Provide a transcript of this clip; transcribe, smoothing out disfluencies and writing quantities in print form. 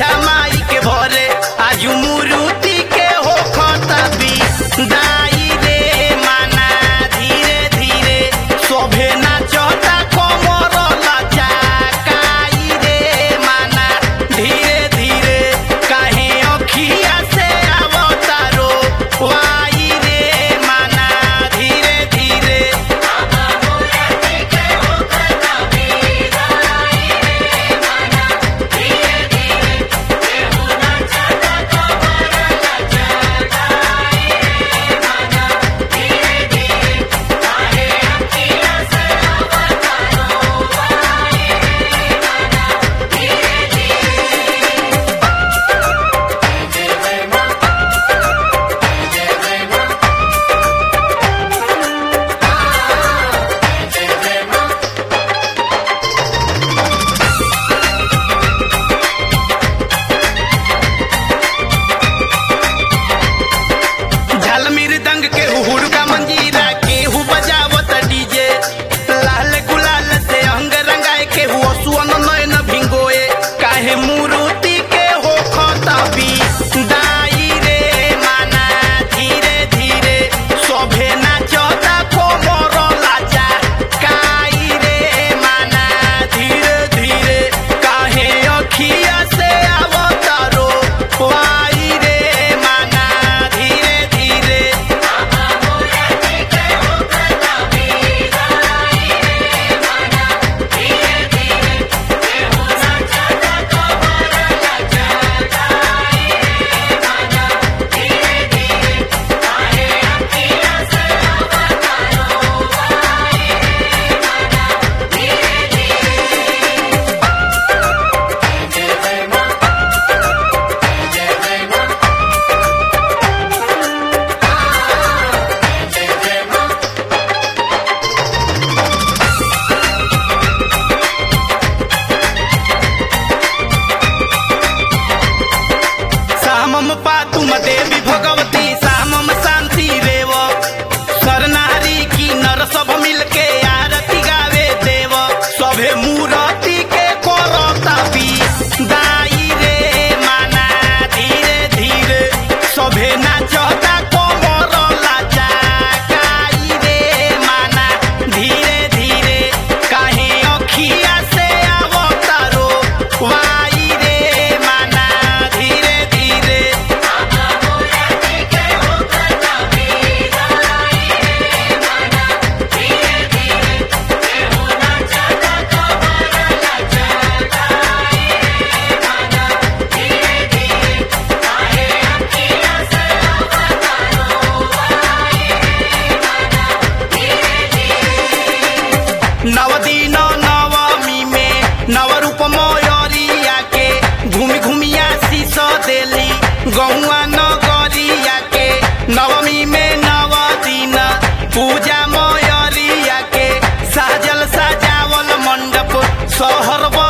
इच्छा माई के भरे आजू मुरुति के हो खतबी दाई रे माना धीरे धीरे शोभे नाचता कमर लचकाई रे माना धीरे धीरे काहे अखिया से अवतारो वाई रे माना धीरे धीरे झाल मृदंग के हुड़का मंजीरा केहू बजावत डीजे लाल गुलाल से अंग रंगाए केहू असुअन नयन भिंगोए काहे मुरुति के हो खतबी दाई रे माना धीरे धीरे शोभे नाचता कोमर लाचा काई रे माना धीरे धीरे काहे अखिया से अवतारो वाई रे माना धीरे धीरे सामम पातुम देवी भगवती सामम शांति रेव सरनारी की नर सब मिलके आरती गावे देव सभे मूरति के करताबी दाई रे माना धीरे धीरे सभे नाचता कमर लाचा काई रे माना धीरे धीरे काहे अखिया से अवतारो वाई रे माना धीरे धीरे नव दिन नवमी में नव रूप मयरिया के घूमी घूमिया शीश देली गौआ नगरिया के नवमी में नव दिन पूजा मयरिया के साजल सजावल मंडप शहर